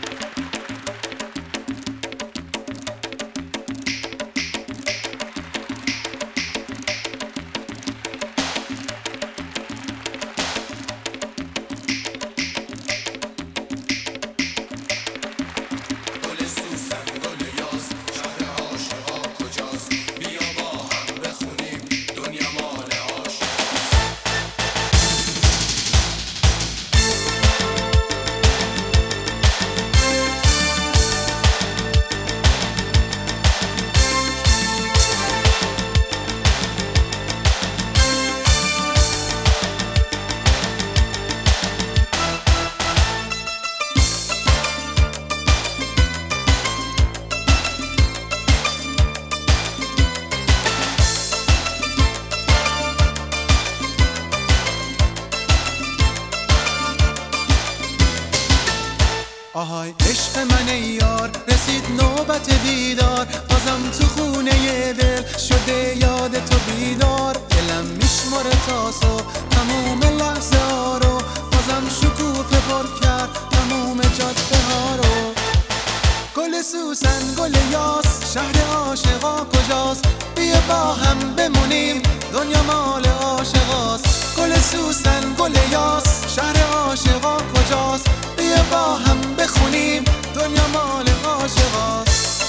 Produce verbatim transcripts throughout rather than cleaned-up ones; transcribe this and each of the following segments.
آهای عشق من ای یار، رسید نوبت دیدار، بازم تو خونه دل شده یاد تو بیدار. دلم میشماره تاسو تموم لحظه ها رو، بازم شکوفه پر کرد تموم جاده ها رو. گل سوسن گل یاس، شهر عاشقا کجاست؟ بیا با هم بمونیم، دنیا مال عاشقاست. گل سوسن گل یاس، شهر عاشقا کجاست؟ بیا با هم بخونیم، دنیا مال عاشقاست.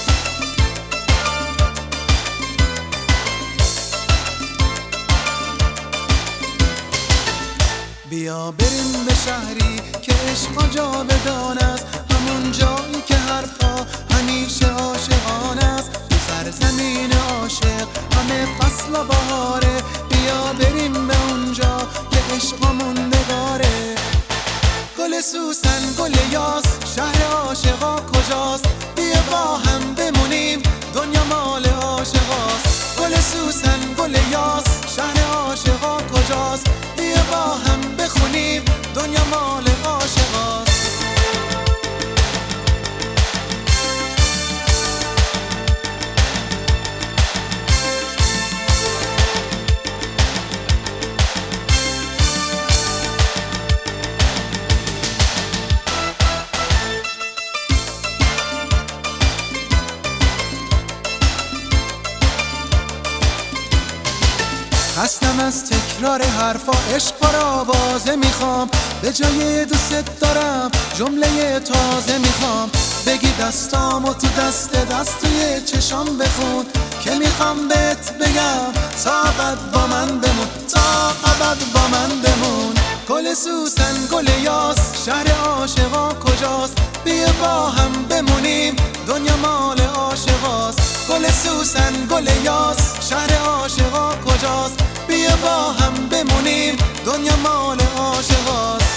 بیا بریم به شهری که عشق جاودان است، همون جایی که حرفا همیشه عاشقانه است. تو سرزمین عاشق همه فصل و بهاره، بیا بریم به اونجا که عشق موندگاره. گل سوسن گل یاس، شهر عاشقا کجاست؟ بیا با هم بمونیم، دنیا مال عاشقاست. گل سوسن گل یاس، شهر عاشقا کجاست؟ بیا با هم بخونیم، دنیا مال عاشقاست. خستم از تکرار حرفا، عشق پر آوازه میخوام، به جای دوست دارم جمله تازه میخوام. بگی دستامو تو دست دست توی چشام بخون، که میخوام بهت بگم تا ابد با من بمون، تا ابد با من بمون. گل سوسن گل یاس، شهر عاشقا کجاست؟ بیا با هم بمونیم، دنیا مال عاشقاست. گل سوسن گل یاس، شهر عاشقا کجاست؟ بیا با هم بمونیم، دنیا مال عاشقاست.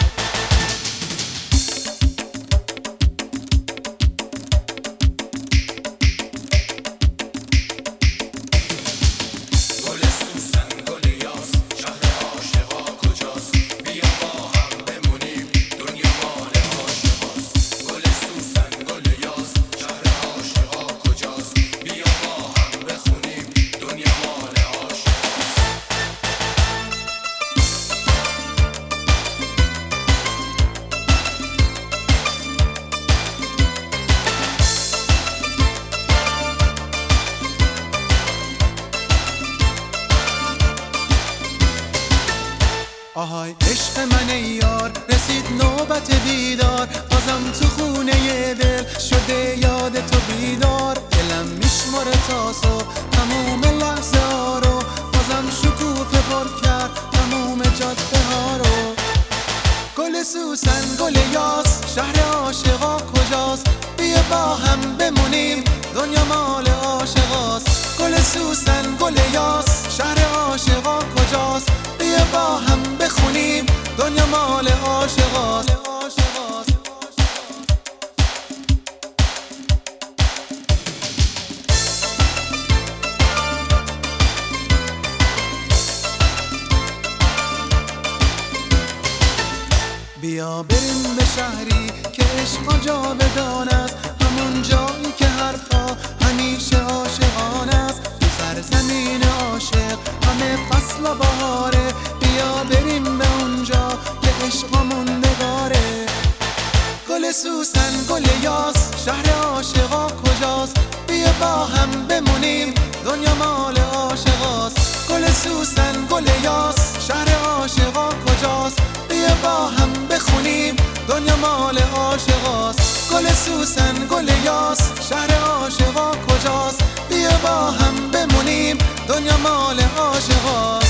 آهای عشق من ای یار، رسید نوبت دیدار، بازم تو خونه دل شده یاد تو بیدار. دلم میشماره تاسو تموم لحظه ها رو، بازم شکوفه پر کرد تموم جاده ها رو. گل سوسن گل یاس، شهر عاشقا کجاست؟ بیا با هم بمونیم، دنیا مال عاشقاست. گل سوسن گل یاس، شهر عاشقا کجاست؟ بیا با هم بخونیم، دنیا مال عاشقاست. بیا بریم به شهری که عشق جاودان است، همون جایی که حرفا همیشه عاشقانه است. تو سرزمین عاشق همه فصل و بهاره، بیا بریم به اونجا که عشق موندگاره. گل سوسن گل یاس شهر عاشقا کجاست؟ بیا با هم بمونیم دنیا مال عاشقاست. گل سوسن گل یاس شهر عاشقا کجاست؟ بیا با هم بخونیم دنیا مال عاشقاست. گل سوسن گل یاس شهر عاشقا کجاست؟ بیا با هم بمونیم دنیا مال عاشقاست.